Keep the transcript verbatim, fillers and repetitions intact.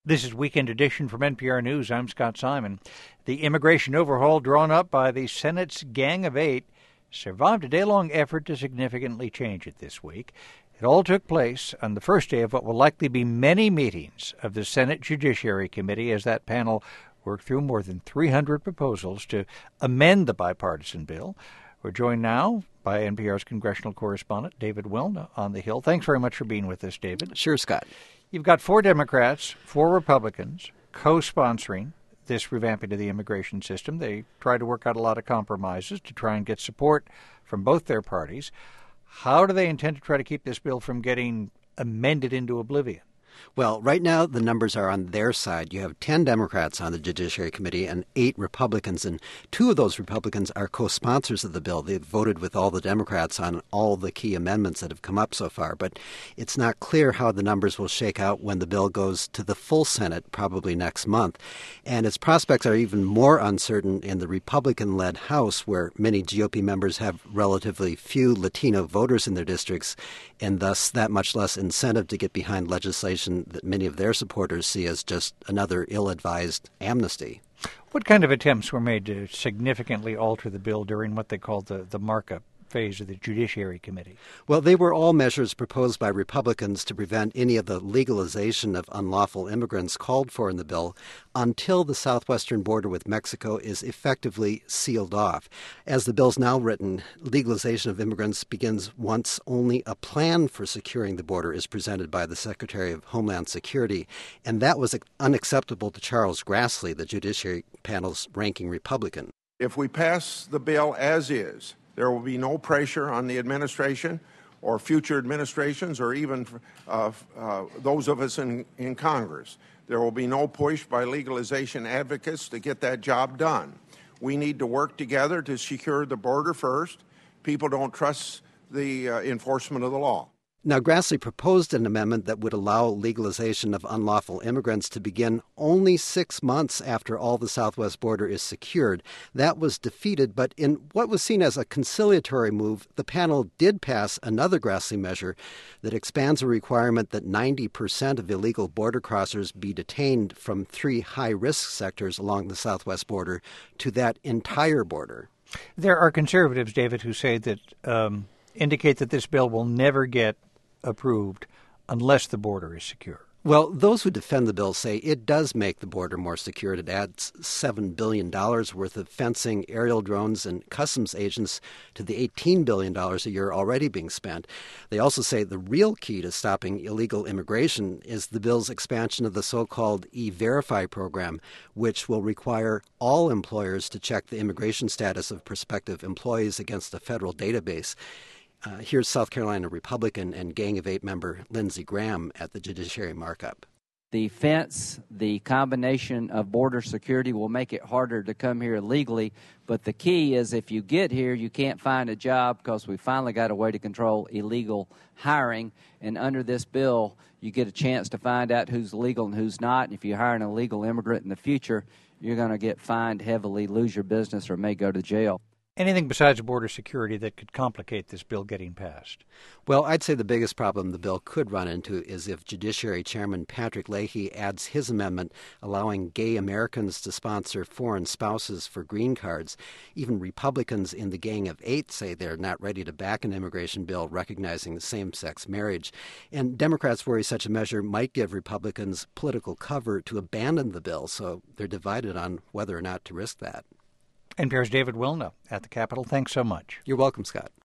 This is Weekend Edition from N P R News. I'm Scott Simon. The immigration overhaul drawn up by the Senate's Gang of Eight survived a day-long effort to significantly change it this week. It all took place on the first day of what will likely be many meetings of the Senate Judiciary Committee as that panel worked through more than three hundred proposals to amend the bipartisan bill. We're joined now by N P R's congressional correspondent, David Wilna, on the Hill. Thanks very much for being with us, David. Sure, Scott. You've got four Democrats, four Republicans co-sponsoring this revamping of the immigration system. They try to work out a lot of compromises to try and get support from both their parties. How do they intend to try to keep this bill from getting amended into oblivion? Well, right now the numbers are on their side. You have ten Democrats on the Judiciary Committee and eight Republicans, and two of those Republicans are co-sponsors of the bill. They've voted with all the Democrats on all the key amendments that have come up so far, but it's not clear how the numbers will shake out when the bill goes to the full Senate, probably next month. And its prospects are even more uncertain in the Republican-led House, where many G O P members have relatively few Latino voters in their districts, and thus that much less incentive to get behind legislation that many of their supporters see as just another ill-advised amnesty. What kind of attempts were made to significantly alter the bill during what they called the, the markup phase of the Judiciary Committee? Well, they were all measures proposed by Republicans to prevent any of the legalization of unlawful immigrants called for in the bill until the southwestern border with Mexico is effectively sealed off. As the bill's now written, legalization of immigrants begins once only a plan for securing the border is presented by the Secretary of Homeland Security, and that was unacceptable to Charles Grassley, the Judiciary Panel's ranking Republican. If we pass the bill as is, there will be no pressure on the administration or future administrations or even uh, uh, those of us in, in Congress. There will be no push by legalization advocates to get that job done. We need to work together to secure the border first. People don't trust the uh, enforcement of the law. Now, Grassley proposed an amendment that would allow legalization of unlawful immigrants to begin only six months after all the southwest border is secured. That was defeated, but in what was seen as a conciliatory move, the panel did pass another Grassley measure that expands a requirement that ninety percent of illegal border crossers be detained from three high-risk sectors along the southwest border to that entire border. There are conservatives, David, who say that um, indicate that this bill will never get approved unless the border is secure. Well, those who defend the bill say it does make the border more secure. It adds seven billion dollars worth of fencing, aerial drones, and customs agents to the eighteen billion dollars a year already being spent. They also say the real key to stopping illegal immigration is the bill's expansion of the so-called E-Verify program, which will require all employers to check the immigration status of prospective employees against a federal database. Uh, here's South Carolina Republican and Gang of Eight member Lindsey Graham at the Judiciary markup. The fence, the combination of border security will make it harder to come here illegally, but the key is if you get here, you can't find a job because we finally got a way to control illegal hiring, and under this bill, you get a chance to find out who's legal and who's not, and if you hire an illegal immigrant in the future, you're going to get fined heavily, lose your business, or may go to jail. Anything besides border security that could complicate this bill getting passed? Well, I'd say the biggest problem the bill could run into is if Judiciary Chairman Patrick Leahy adds his amendment allowing gay Americans to sponsor foreign spouses for green cards. Even Republicans in the Gang of Eight say they're not ready to back an immigration bill recognizing same-sex marriage. And Democrats worry such a measure might give Republicans political cover to abandon the bill, so they're divided on whether or not to risk that. N P R's David Wilna at the Capitol. Thanks so much. You're welcome, Scott.